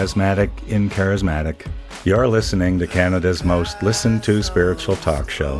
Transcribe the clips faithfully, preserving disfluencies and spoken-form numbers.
Asthmatic in Charismatic. You're listening to Canada's most listened to spiritual talk show.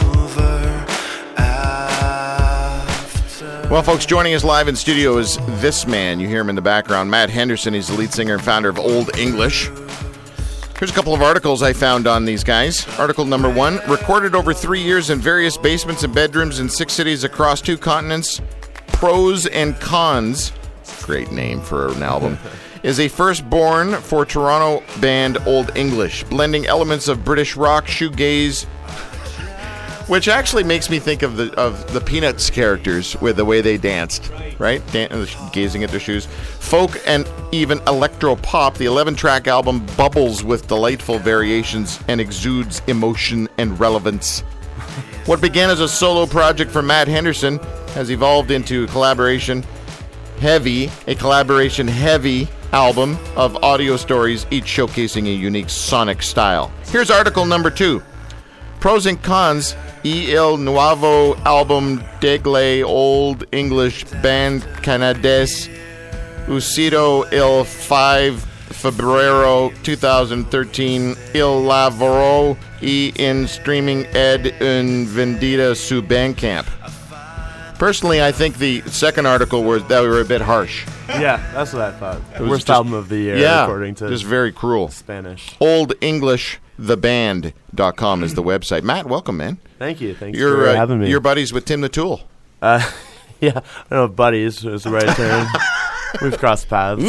Well, folks, joining us live in studio is this man. You hear him in the background, Matt Henderson. He's the lead singer and founder of Old English. Here's a couple of articles I found on these guys. Article number one, recorded over three years in various basements and bedrooms in six cities across two continents. Pros and Cons, great name for an album, is a firstborn for Toronto band Old English, blending elements of British rock, shoegaze, which actually makes me think of the of the Peanuts characters with the way they danced, right? Dan- gazing at their shoes. Folk and even electro pop, the eleven-track album bubbles with delightful variations and exudes emotion and relevance. What began as a solo project for Matt Henderson has evolved into a collaboration heavy, a collaboration heavy album of audio stories, each showcasing a unique sonic style. Here's article number two. Pros and Cons, e il nuovo album degli Old English band canadese, uscito il five febbraio twenty thirteen, il lavoro e in streaming ed in vendita su Bandcamp. Personally, I think the second article was that we were a bit harsh. Yeah, that's what I thought. It was Worst just, album of the year, yeah, according to just very cruel. Spanish. Old English the band dot com is the website. Matt, welcome, man. Thank you. Thanks you're, for uh, having me. You're buddies with Tim the Tool. Uh, yeah, I don't know if buddies is the right term. We've crossed paths.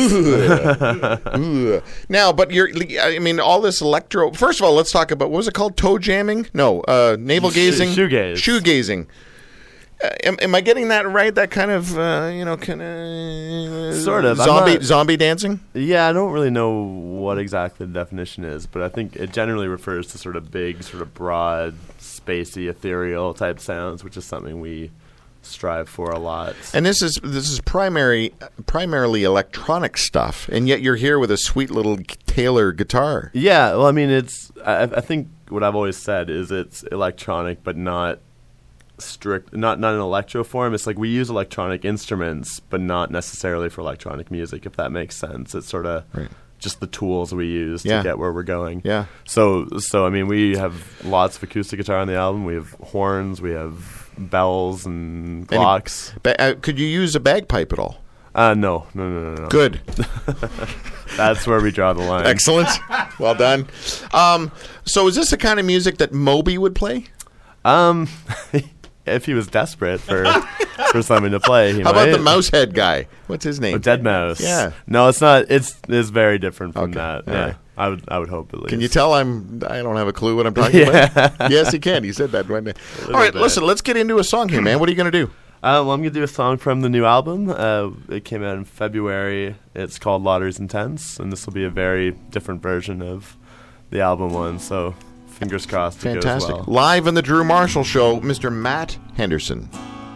Ooh. Now, but you're, I mean, all this electro. First of all, let's talk about, what was it called? Toe jamming? No, uh, navel gazing? Sh- shoegaze. Shoegazing. Uh, am, am I getting that right? That kind of, uh, you know, kind of sort of zombie not, zombie dancing? Yeah, I don't really know what exactly the definition is, but I think it generally refers to sort of big, sort of broad, spacey, ethereal type sounds, which is something we strive for a lot. And this is this is primary primarily electronic stuff, and yet you're here with a sweet little Taylor guitar. Yeah, well, I mean, it's. I, I think what I've always said is it's electronic, but not strict, not not an electro form. It's like we use electronic instruments, but not necessarily for electronic music, if that makes sense. It's sort of right. just the tools we use yeah. to get where we're going. Yeah. So, so I mean, we have lots of acoustic guitar on the album. We have horns. We have bells and clocks. Any, ba- uh, could you use a bagpipe at all? Uh, no, no, no, no, no. Good. That's where we draw the line. Excellent. Well done. Um, so is this the kind of music that Moby would play? Um, if he was desperate for for something to play, he How might. about the Mousehead guy? What's his name? Oh, Dead Mouse. Yeah. No, it's not. It's it's very different from Okay. that. All Yeah. right. I would I would hope at least. Can you tell I'm I don't have a clue what I'm talking Yeah. about? Yes, he can. He said that one day. All right, bit. listen. Let's get into a song here, man. What are you going to do? Uh, well, I'm going to do a song from the new album. Uh, it came out in February. It's called Lauders Intense, and this will be a very different version of the album one, so fingers crossed it goes Fantastic. well. Live on the Drew Marshall Show, Mister Matt Henderson.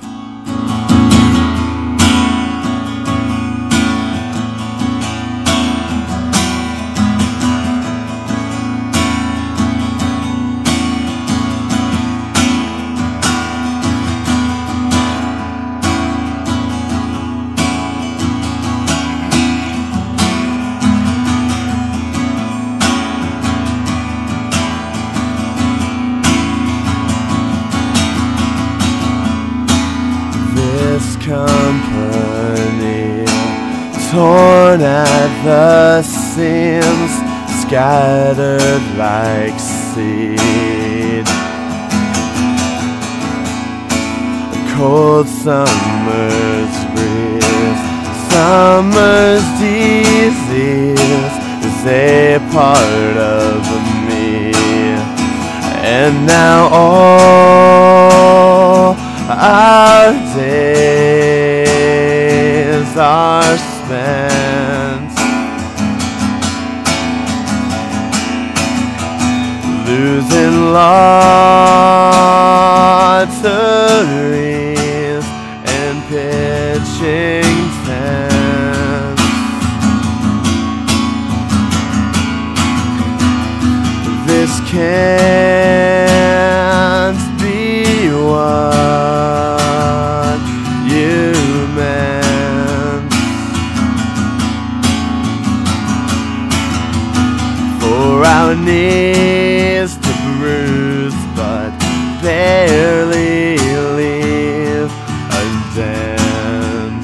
Company torn at the seams, scattered like seed. A cold summer's breeze, summer's disease is a part of me, and now all our days are spent losing lotteries and pitching tents. This can't be what you meant. our knees to bruise, but barely leave a dent.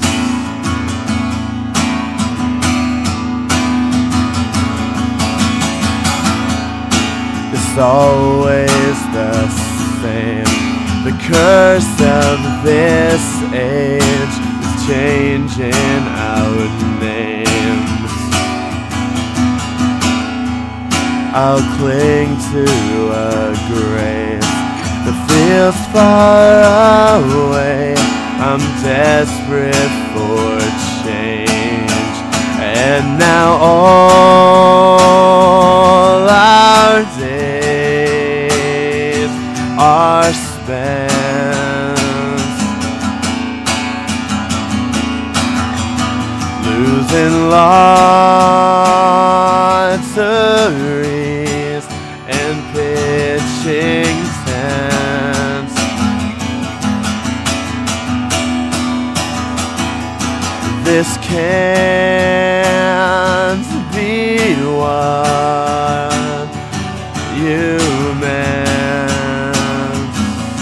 It's always the same. The curse of this age is changing our names. I'll cling to a grace that feels far away. I'm desperate for change, and now all our days are spent losing lotteries and pitching tents. This can't be what you meant.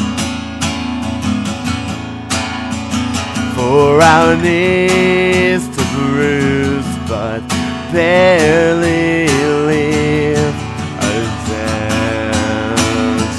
For our knees to bruise, but barely leave a dent.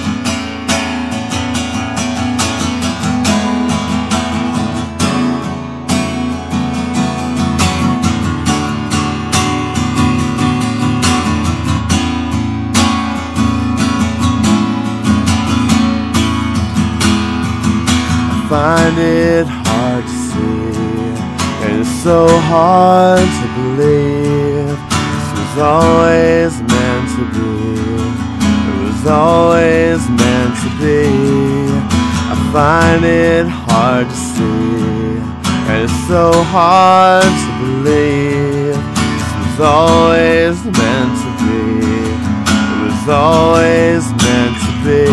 I find it hard to see, and it's so hard to believe. This was always meant to be. It was always meant to be. I find it hard to see, and it's so hard to believe. This was always meant to be. It was always meant to be.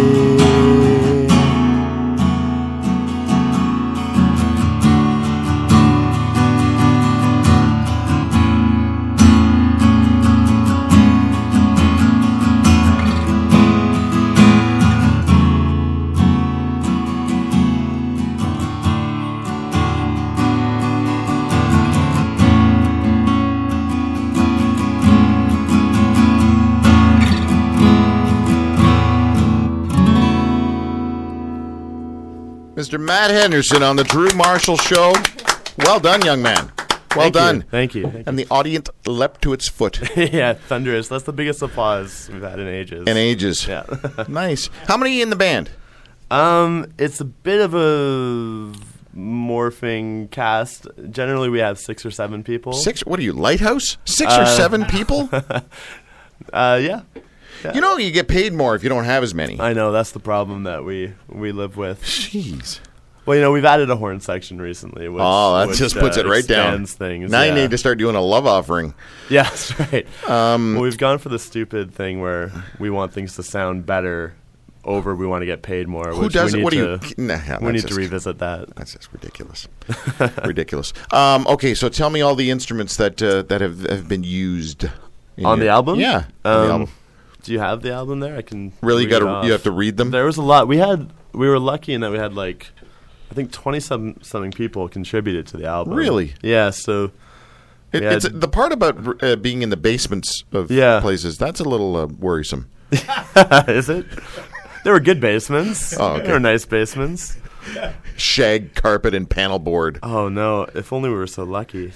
Mister Matt Henderson on the Drew Marshall Show. Well done, young man. Well Thank done. You. Thank you. Thank And the audience leapt to its foot. yeah, thunderous. That's the biggest applause we've had in ages. In ages. Yeah. Nice. How many in the band? Um, it's a bit of a morphing cast. Generally, we have six or seven people. Six? What are you, Lighthouse? Six Uh, or seven people? uh, yeah. Yeah. You know, you get paid more if you don't have as many. I know, that's the problem that we, we live with. Jeez. Well, you know, we've added a horn section recently. Which, Oh, that which, just puts uh, it right down. Things. Now yeah. you need to start doing a love offering. Yeah, that's right. Um, well, we've gone for the stupid thing where we want things to sound better over we want to get paid more. Who which does we it? need What do to, you? Nah, yeah, We that's need to just- revisit that. That's just ridiculous. ridiculous. Um, okay, so tell me all the instruments that uh, that have, have been used in On your- the album? Yeah, on Um, the album. Do you have the album there? I can Really, you read got it to off. you have to read them. There was a lot. We had. We were lucky in that we had like, I think twenty some something people contributed to the album. Really? Yeah. So. It, we it's had- the part about uh, being in the basements of Yeah. places. That's a little uh, worrisome. Is it? There were good basements. Oh, okay. There were nice basements. Shag carpet and panel board. Oh no! If only we were so lucky.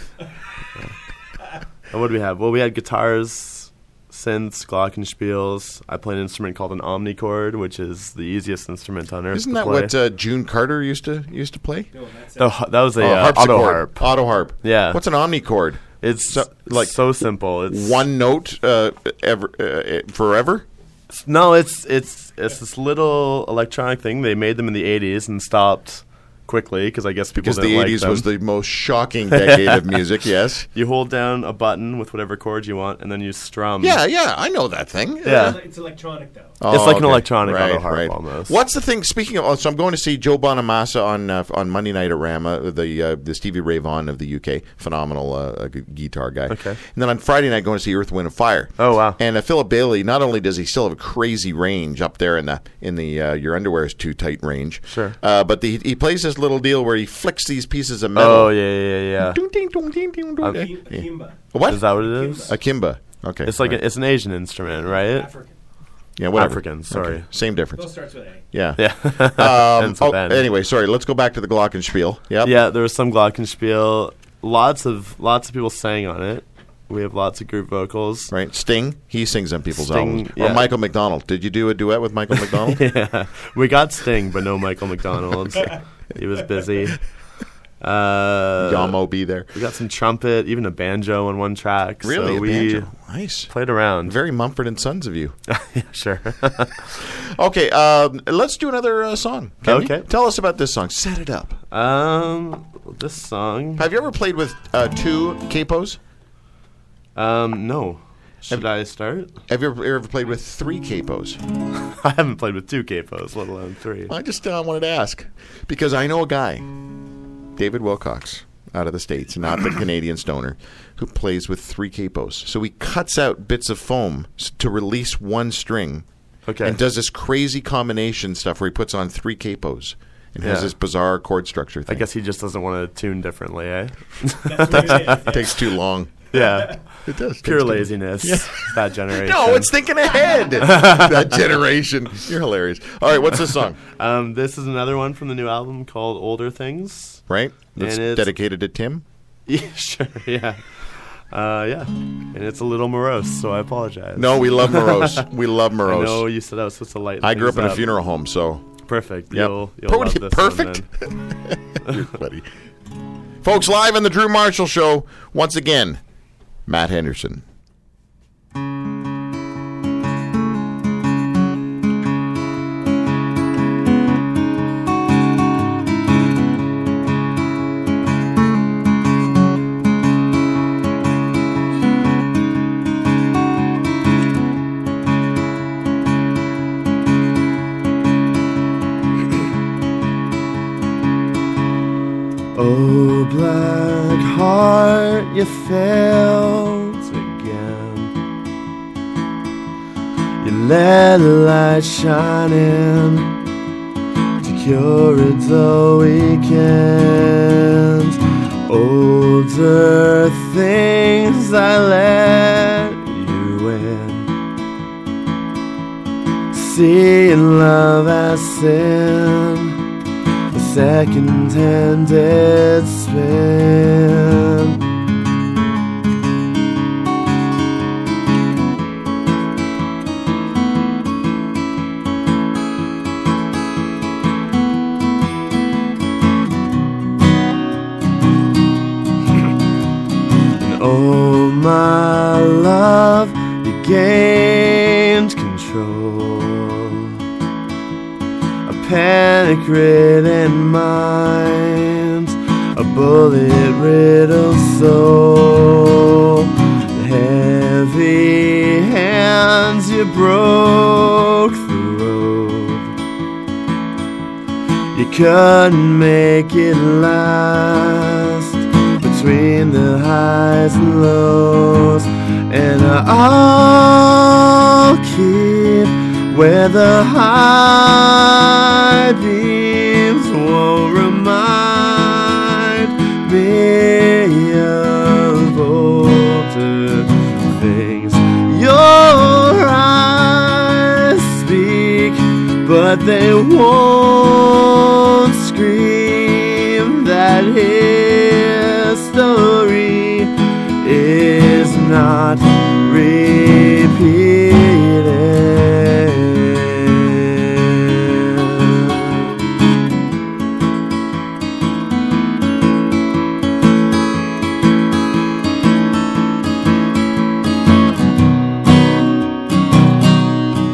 And what do we have? Well, we had guitars, synths, glockenspiels. I play an instrument called an omnichord, which is the easiest instrument on earth. Isn't to that play. what uh, June Carter used to used to play? The h- that was a Oh, uh, harpsichord. auto harp. Auto harp. Yeah. What's an omnichord? It's So- like so simple. It's One note uh, ever uh, forever. No, it's it's it's this little electronic thing. They made them in the eighties and stopped quickly because I guess people Because didn't the like eighties them. was the most shocking decade of music, yes. You hold down a button with whatever chord you want, and then you strum. Yeah, yeah, I know that thing. Yeah. It's electronic, though. Oh, It's like an okay. electronic right, auto harp right. almost. What's the thing? Speaking of, oh, so I'm going to see Joe Bonamassa on uh, on Monday night at Rama, the uh, the Stevie Ray Vaughan of the U K, phenomenal uh, g- guitar guy. Okay. And then on Friday night, going to see Earth, Wind and Fire. Oh, wow. And uh, Philip Bailey, not only does he still have a crazy range up there in the in the uh, your underwear is too tight range, Sure. uh, but the, he plays this little deal where he flicks these pieces of metal. Oh, yeah, yeah, yeah. Ding, ding, ding, ding, ding, ding. Um, Yeah. Akimba. What? Is that what it is? Akimba. Okay. It's like right. a, it's an Asian instrument, right? African. yeah, whatever. African, sorry. Okay. Same difference. Those starts with A. Yeah. Yeah. Um, Ends oh, with N. anyway, sorry. Let's go back to the Glockenspiel. Yep. Yeah, there was some glockenspiel. Lots of lots of people sang on it. We have lots of group vocals. Right. Sting. He sings on people's Sting, albums. yeah. Or Michael McDonald. Did you do a duet with Michael McDonald? Yeah, we got Sting, but no Michael McDonald. He was busy. Uh, Yamo be there. We got some trumpet, even a banjo on one track. Really? So a we banjo? Nice. played around. Very Mumford and Sons of you. Yeah, sure. Okay. Um, let's do another uh, song. Can we? Okay. Tell us about this song. Set it up. um, this song. Have you ever played with uh, two capos? Um, no. Should I start? Have you ever, ever played with three capos? I haven't played with two capos, let alone three. I just uh, wanted to ask because I know a guy, David Wilcox, out of the States, not the Canadian stoner, who plays with three capos. So he cuts out bits of foam s- to release one string, Okay. and does this crazy combination stuff where he puts on three capos and has Yeah. this bizarre chord structure I thing. guess he just doesn't want to tune differently, eh? That's what it is. It takes too long. Yeah. It does. Pure Takes too- laziness. That generation. No, it's thinking ahead. That generation. You're hilarious. All right, what's this song? Um, this is another one from the new album called Older Things. Right? That's And it's- dedicated to Tim. Yeah, sure, yeah. Uh, yeah. And it's a little morose, so I apologize. No, we love Morose. We love I know Morose. you said I was supposed to lighten I grew up things in a funeral home, so Perfect. Yep. You'll, you'll Pretty love this perfect. one then. you're funny. Folks, live on the Drew Marshall Show, once again, Matt Henderson. Oh, black heart, you failed again. You let a light shine in to cure a dull weekend. Older things I let you in. Seeing love as sin, second-handed spin. And oh, my love, you gained control. Panic-ridden mind, a bullet-riddled soul. The heavy hands you broke the road. You couldn't make it last between the highs and lows. And I'll keep where the high beams won't remind me of older things. Your eyes speak, but they won't scream that history is not repeated.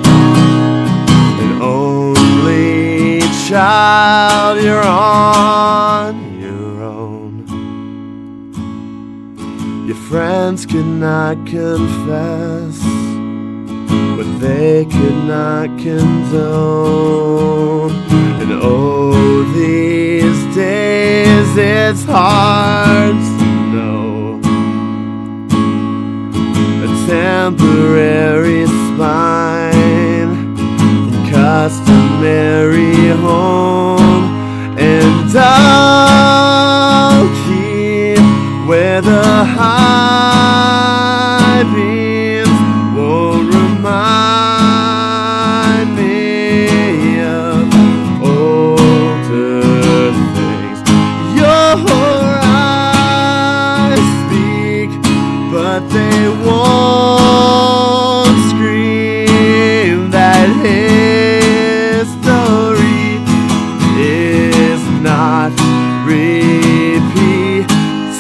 Child, you're on could not confess what they could not condone. And oh, these days it's hard to know. A temporary spine, customary home, and I'll keep where the high beams won't remind me of older things. Your eyes speak, but they won't scream that history is not repeated.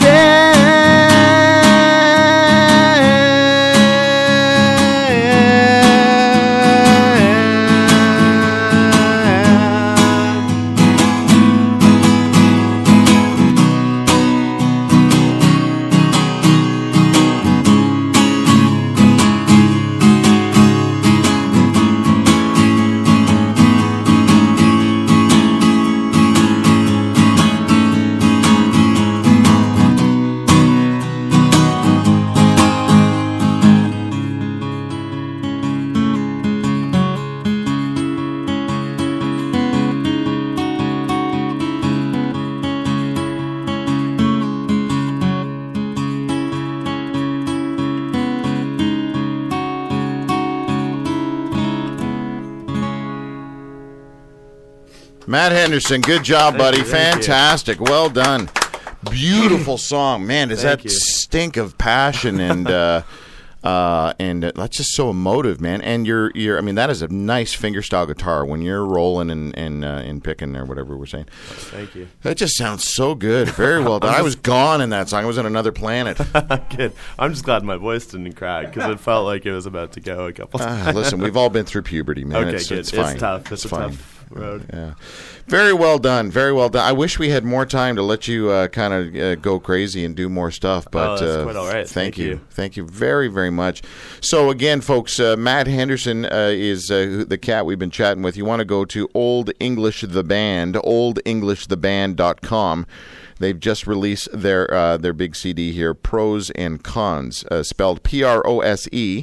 Matt Henderson, good job, Thank buddy. you, thank you. Fantastic. Well done. Beautiful song. Man, does Thank that you. stink of passion and uh, uh, and uh, that's just so emotive, man. And you're you're I mean, that is a nice fingerstyle guitar when you're rolling and and uh, and picking or whatever we're saying. Thank you. That just sounds so good. Very well done. I was gone in that song. I was on another planet. Good. I'm just glad my voice didn't crack because it felt like it was about to go a couple Ah, times. listen, we've all been through puberty, man. Okay, it's, good. it's It's fine. tough. It's a fine. tough road. Yeah, very well done. Very well done. I wish we had more time to let you uh, kind of uh, go crazy and do more stuff. But Oh, that's uh, quite all right. Thank, Thank you. you. Thank you very, very much. So again, folks, uh, Matt Henderson uh, is uh, the cat we've been chatting with. You want to go to Old English the Band, old english the band dot com. They've just released their uh, their big C D here, Pros and Cons, uh, spelled P R O S E,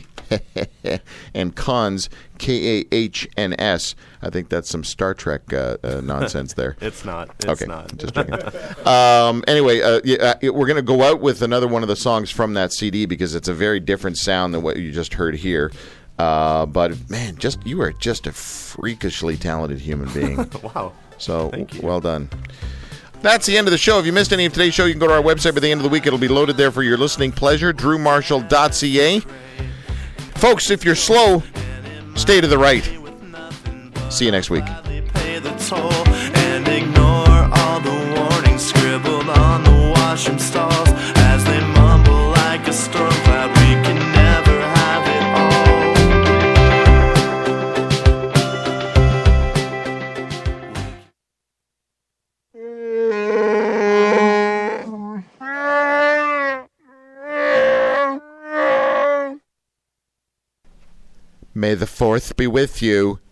and Cons, K A H N S. I think that's some Star Trek uh, uh, nonsense there. It's not. It's Okay, not. just checking. um, anyway, uh, yeah, uh, we're going to go out with another one of the songs from that C D because it's a very different sound than what you just heard here. Uh, but man, just you are just a freakishly talented human being. Wow. So Thank you. well done. That's the end of the show. If you missed any of today's show, you can go to our website by the end of the week. It'll be loaded there for your listening pleasure, drew marshall dot c a. Folks, if you're slow, stay to the right. See you next week. Pay the toll and ignore all the warnings scribbled on the washroom stalls as they mumble like a storm cloud. We can never have it May the fourth be with you.